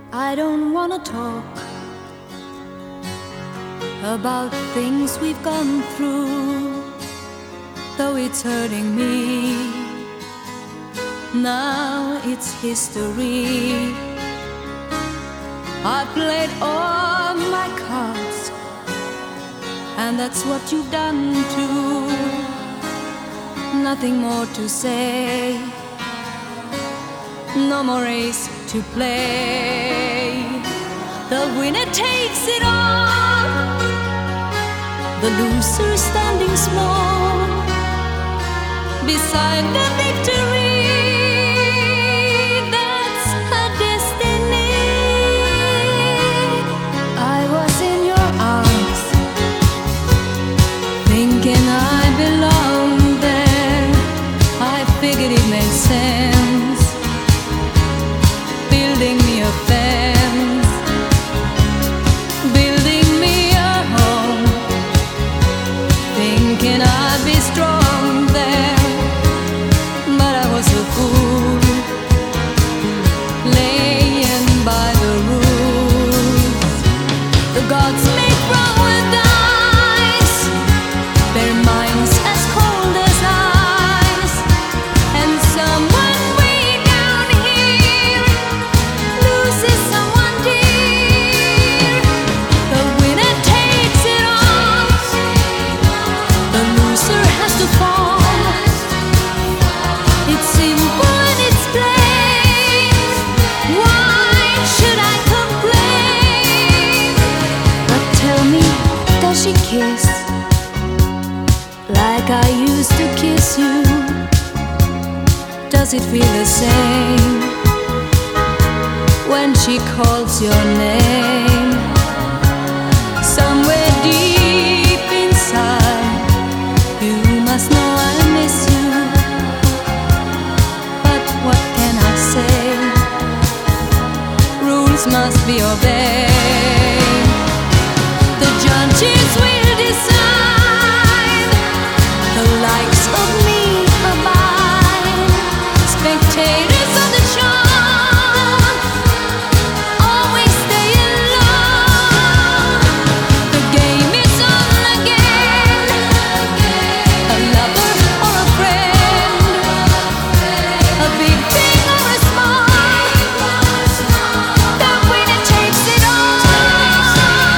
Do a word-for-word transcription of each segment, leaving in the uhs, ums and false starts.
I don't wanna talk about things we've gone through, though it's hurting me. Now it's history. I played all my cards, and that's what you've done too. Nothing more to say, no more race to play. The winner takes it all, the loser standing small beside the victory. That's her destiny. I was in your arms, thinking I belonged there. I figured it made sense, building me a fence, building me a home, thinking I'd be strong there. But I was a fool, laying by the rules. The gods make wrong with eyes, their minds as cold as ice, and someone way down here loses someone dear. The winner takes it all, the loser has to fall. It's simple and it's plain. Why should I complain? But tell me, does she kiss like I used to kiss you? Does it feel the same when she calls your name? Somewhere deep inside, you must know I miss you. But what can I say? Rules must be obeyed. The judges will decide, the likes of me abide. Spectators of the show always stay alone. The game is on again, a lover or a friend, a big thing or a small, the winner takes it all.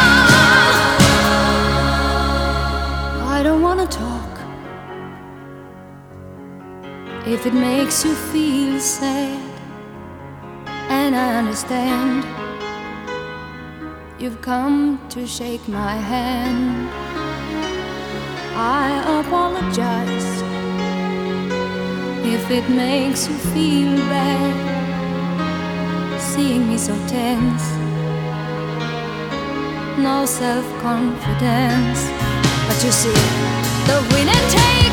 I don't wanna talk if it makes you feel sad, and I understand. You've come to shake my hand. I apologize if it makes you feel bad, seeing me so tense, no self-confidence. But you see, the winner takes